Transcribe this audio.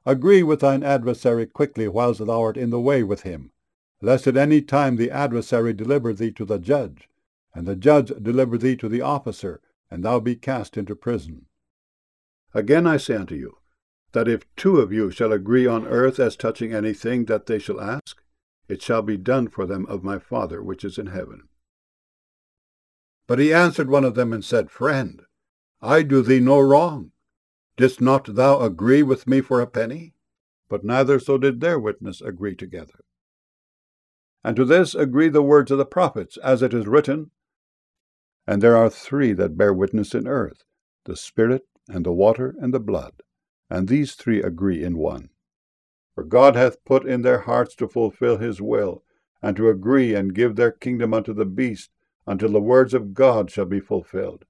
Agree with thine adversary quickly whilst thou art in the way with him, lest at any time the adversary deliver thee to the judge, and the judge deliver thee to the officer, and thou be cast into prison. Again I say unto you, that if two of you shall agree on earth as touching anything that they shall ask, it shall be done for them of my Father which is in heaven. But he answered one of them and said, Friend, I do thee no wrong. Didst not thou agree with me for a penny? But neither so did their witness agree together. And to this agree the words of the prophets, as it is written, And there are three that bear witness in earth, the Spirit, and the water, and the blood, and these three agree in one. For God hath put in their hearts to fulfill his will, and to agree and give their kingdom unto the beast, until the words of God shall be fulfilled.